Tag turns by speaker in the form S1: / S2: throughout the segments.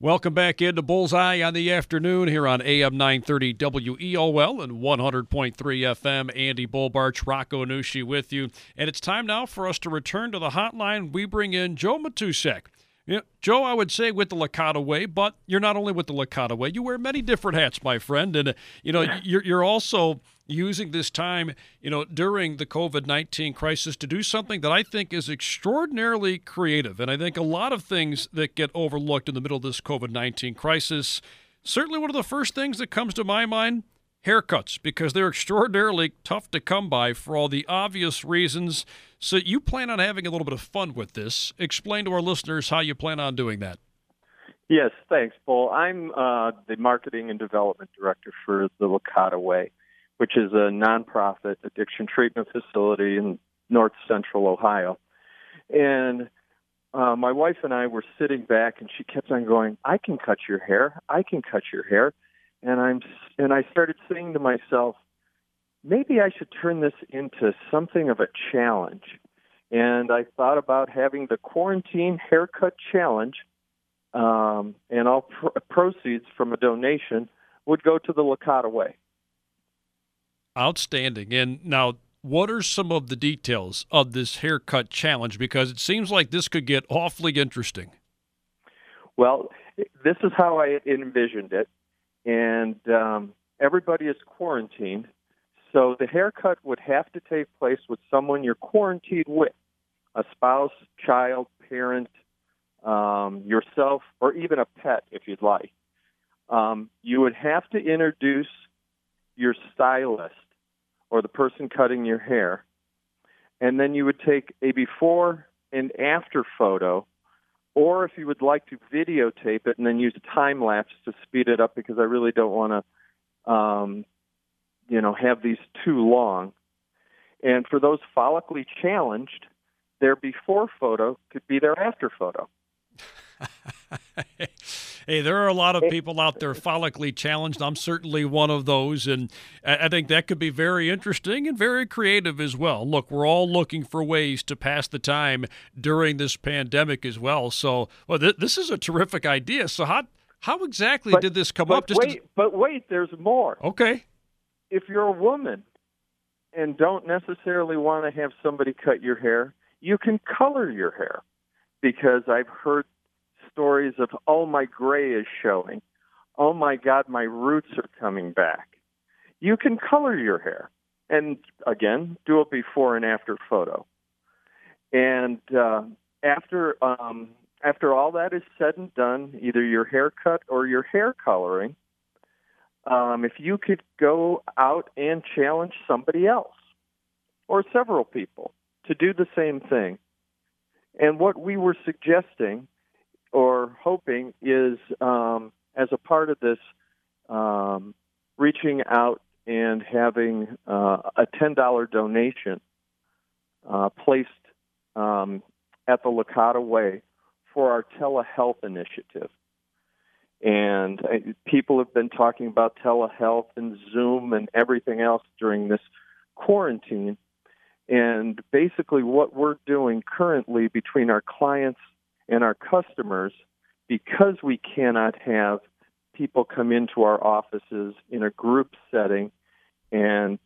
S1: Welcome back into Bullseye on the afternoon here on AM 930 WEOL and 100.3 FM. Andy Bullbarch, Rocco Nushi with you. And it's time now for us to return to the hotline. We bring in Joe Matusek. Yeah, Joe, I would say with the Licata Way, but you're not only with the Licata Way. You wear many different hats, my friend. And, you're also using this time, during the COVID-19 crisis to do something that I think is extraordinarily creative. And I think a lot of things that get overlooked in the middle of this COVID-19 crisis, certainly one of the first things that comes to my mind, haircuts, because they're extraordinarily tough to come by for all the obvious reasons. So you plan on having a little bit of fun with this. Explain to our listeners how you plan on doing that.
S2: Yes, thanks, Bull. I'm the Marketing and Development Director for the Licata Way, which is a nonprofit addiction treatment facility in north central Ohio. And my wife and I were sitting back, and she kept on going, "I can cut your hair. I can cut your hair." And I started saying to myself, maybe I should turn this into something of a challenge. And I thought about having the Quarantine Haircut Challenge, and all proceeds from a donation would go to the Licata Way.
S1: Outstanding. And now, what are some of the details of this haircut challenge? Because it seems like this could get awfully interesting.
S2: Well, this is how I envisioned it. And everybody is quarantined. So the haircut would have to take place with someone you're quarantined with, a spouse, child, parent, yourself, or even a pet if you'd like. You would have to introduce your stylist or the person cutting your hair, and then you would take a before and after photo, or if you would like to videotape it and then use a time lapse to speed it up, because I really don't want to, have these too long. And for those follically challenged, their before photo could be their after photo.
S1: Hey, there are a lot of people out there follically challenged. I'm certainly one of those, and I think that could be very interesting and very creative as well. Look, we're all looking for ways to pass the time during this pandemic as well. So, this is a terrific idea. So how exactly did this come up?
S2: But wait, there's more.
S1: Okay.
S2: If you're a woman and don't necessarily want to have somebody cut your hair, you can color your hair, because I've heard stories of, oh, my gray is showing. Oh, my God, my roots are coming back. You can color your hair. And, again, do a before and after photo. And after all that is said and done, either your haircut or your hair coloring, if you could go out and challenge somebody else or several people to do the same thing. And what we were suggesting or hoping is, as a part of this, reaching out and having a $10 donation placed at the Licata Way for our telehealth initiative. And people have been talking about telehealth and Zoom and everything else during this quarantine. And basically what we're doing currently between our clients and our customers, because we cannot have people come into our offices in a group setting and,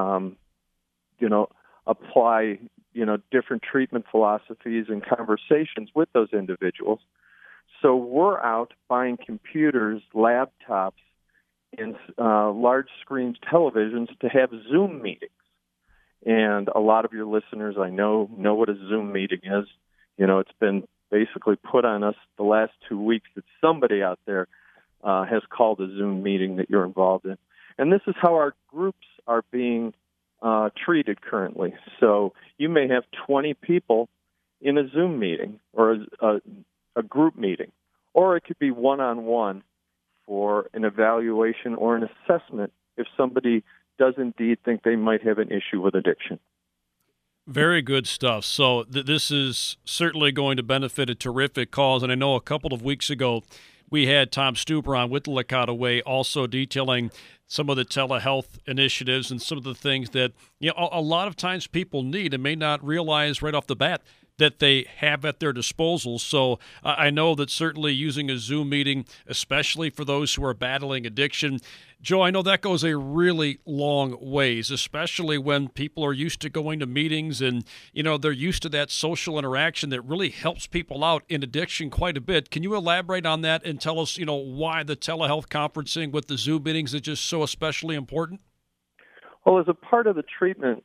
S2: apply, different treatment philosophies and conversations with those individuals. So we're out buying computers, laptops, and large screen televisions to have Zoom meetings. And a lot of your listeners, I know what a Zoom meeting is. It's been basically put on us the last 2 weeks that somebody out there has called a Zoom meeting that you're involved in. And this is how our groups are being treated currently. So you may have 20 people in a Zoom meeting or a group meeting, or it could be one-on-one for an evaluation or an assessment if somebody does indeed think they might have an issue with addiction.
S1: Very good stuff. So this is certainly going to benefit a terrific cause. And I know a couple of weeks ago we had Tom Stuber on with the Licata Way, also detailing some of the telehealth initiatives and some of the things that a lot of times people need and may not realize right off the bat. that they have at their disposal. So I know that certainly using a Zoom meeting, especially for those who are battling addiction, Joe, I know that goes a really long ways, especially when people are used to going to meetings and, they're used to that social interaction that really helps people out in addiction quite a bit. Can you elaborate on that and tell us, why the telehealth conferencing with the Zoom meetings is just so especially important?
S2: Well, as a part of the treatment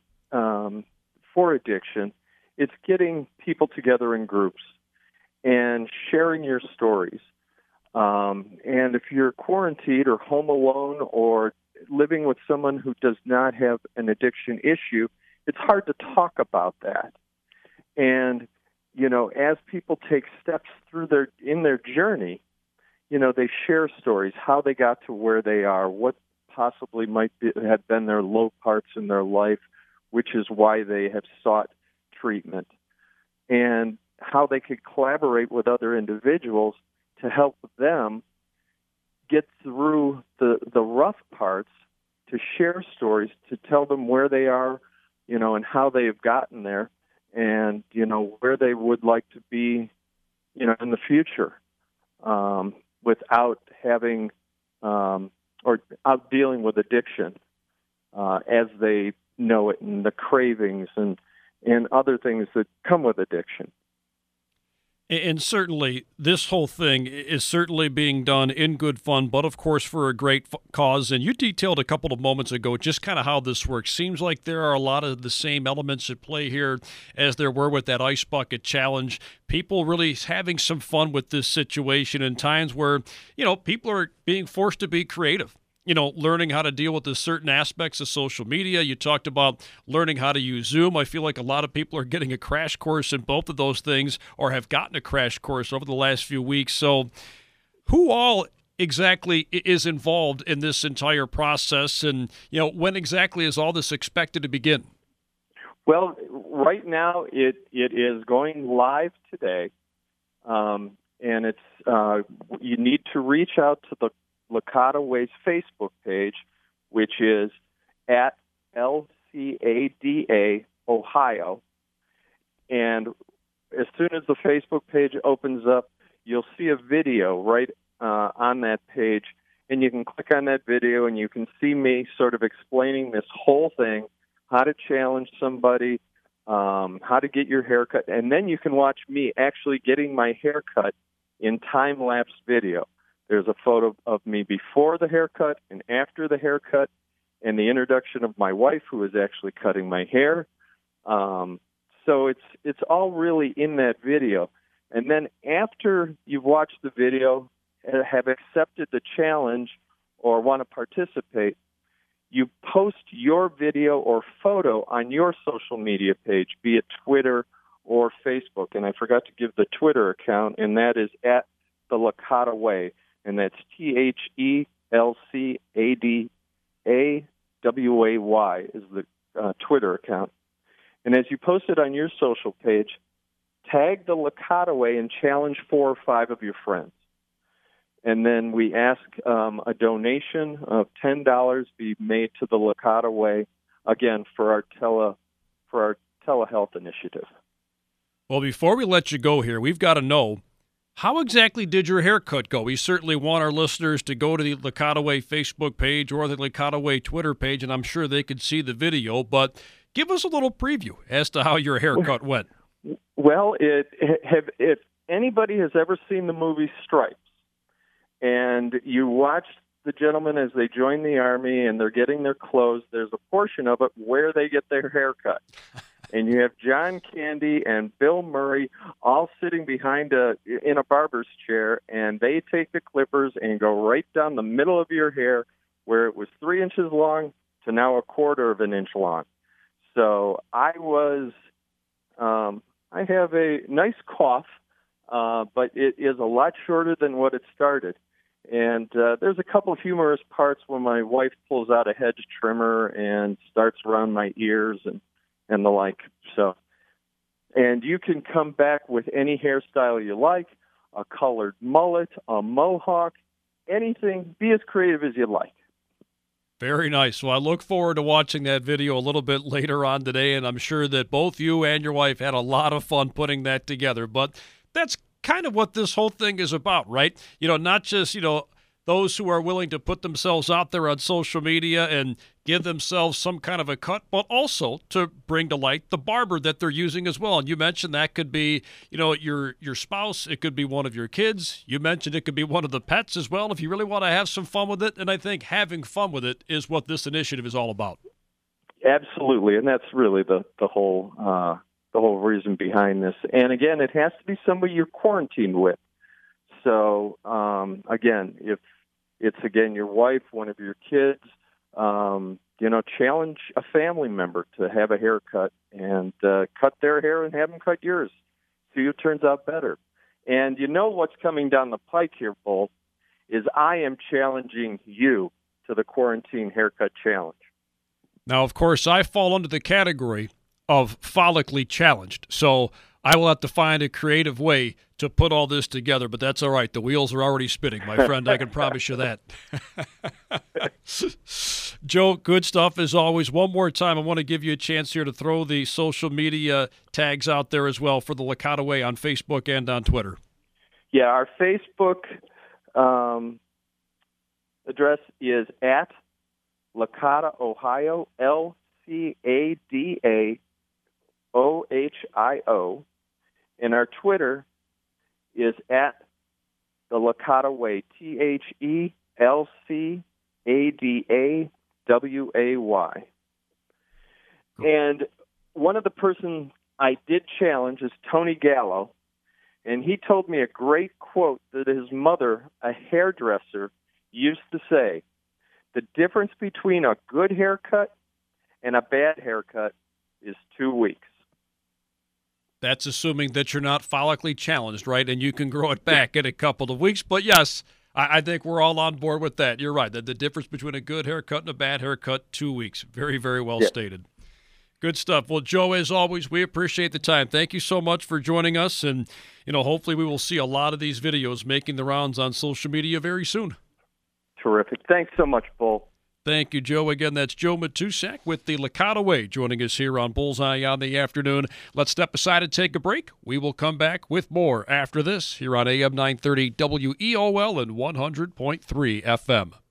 S2: for addiction, it's getting people together in groups and sharing your stories. And if you're quarantined or home alone or living with someone who does not have an addiction issue, it's hard to talk about that. And, as people take steps through in their journey, they share stories, how they got to where they are, what possibly have been their low parts in their life, which is why they have sought treatment, and how they could collaborate with other individuals to help them get through the rough parts, to share stories, to tell them where they are, and how they've gotten there, and, where they would like to be, in the future, without having or out dealing with addiction as they know it, and the cravings and other things that come with addiction.
S1: And certainly, this whole thing is certainly being done in good fun, but of course for a great cause. And you detailed a couple of moments ago just kind of how this works. Seems like there are a lot of the same elements at play here as there were with that Ice Bucket Challenge. People really having some fun with this situation in times where, people are being forced to be creative. Learning how to deal with the certain aspects of social media. You talked about learning how to use Zoom. I feel like a lot of people are getting a crash course in both of those things or have gotten a crash course over the last few weeks. So who all exactly is involved in this entire process, and, when exactly is all this expected to begin?
S2: Well, right now it is going live today, and it's you need to reach out to the Licata Way's Facebook page, which is at LCADA Ohio. And as soon as the Facebook page opens up, you'll see a video right on that page, and you can click on that video and you can see me sort of explaining this whole thing, how to challenge somebody, how to get your hair cut, and then you can watch me actually getting my hair cut in time-lapse video. There's a photo of me before the haircut and after the haircut, and the introduction of my wife, who is actually cutting my hair. So it's all really in that video. And then after you've watched the video and have accepted the challenge or want to participate, you post your video or photo on your social media page, be it Twitter or Facebook. And I forgot to give the Twitter account, and that is at the Licata Way. And that's THELCADAWAY is the Twitter account. And as you post it on your social page, tag the Licata Way and challenge 4 or 5 of your friends. And then we ask a donation of $10 be made to the Licata Way, again, for our telehealth initiative.
S1: Well, before we let you go here, we've got to know, how exactly did your haircut go? We certainly want our listeners to go to the Licata Way Facebook page or the Licata Way Twitter page, and I'm sure they could see the video, but give us a little preview as to how your haircut went.
S2: Well, if anybody has ever seen the movie Stripes, and you watch the gentlemen as they join the Army and they're getting their clothes, there's a portion of it where they get their haircut. And you have John Candy and Bill Murray all sitting behind in a barber's chair, and they take the clippers and go right down the middle of your hair where it was 3 inches long to now 1/4 of an inch long. So I have a nice cough, but it is a lot shorter than what it started. And there's a couple of humorous parts when my wife pulls out a hedge trimmer and starts around my ears and the like. So, and you can come back with any hairstyle you like, a colored mullet, a mohawk, anything. Be as creative as you like.
S1: Very nice. Well, I look forward to watching that video a little bit later on today, and I'm sure that both you and your wife had a lot of fun putting that together. But that's kind of what this whole thing is about, right? Not just, those who are willing to put themselves out there on social media and give themselves some kind of a cut, but also to bring to light the barber that they're using as well. And you mentioned that could be, your spouse. It could be one of your kids. You mentioned it could be one of the pets as well if you really want to have some fun with it. And I think having fun with it is what this initiative is all about.
S2: Absolutely, and that's really the whole reason behind this. And again, it has to be somebody you're quarantined with. So, again, if it's, your wife, one of your kids, challenge a family member to have a haircut and cut their hair and have them cut yours. See who turns out better. And what's coming down the pike here, Bull, is I am challenging you to the Quarantine Haircut Challenge.
S1: Now, of course, I fall under the category of follically challenged, so I will have to find a creative way to put all this together, but that's all right. The wheels are already spinning, my friend. I can promise you that. Joe, good stuff as always. One more time, I want to give you a chance here to throw the social media tags out there as well for the Licata Way on Facebook and on Twitter.
S2: Yeah, our Facebook address is at Licata, Ohio, LCADAOHIO. And our Twitter is at the Licata Way, THELCADAWAY. And one of the persons I did challenge is Tony Gallo, and he told me a great quote that his mother, a hairdresser, used to say: "The difference between a good haircut and a bad haircut is 2 weeks."
S1: That's assuming that you're not follically challenged, right? And you can grow it back in a couple of weeks. But yes, I think we're all on board with that. You're right. The difference between a good haircut and a bad haircut, 2 weeks. Very, very well stated. Good stuff. Well, Joe, as always, we appreciate the time. Thank you so much for joining us. And, hopefully we will see a lot of these videos making the rounds on social media very soon.
S2: Terrific. Thanks so much, Bull.
S1: Thank you, Joe. Again, that's Joe Matusak with the Licata Way joining us here on Bullseye on the Afternoon. Let's step aside and take a break. We will come back with more after this here on AM 930 WEOL and 100.3 FM.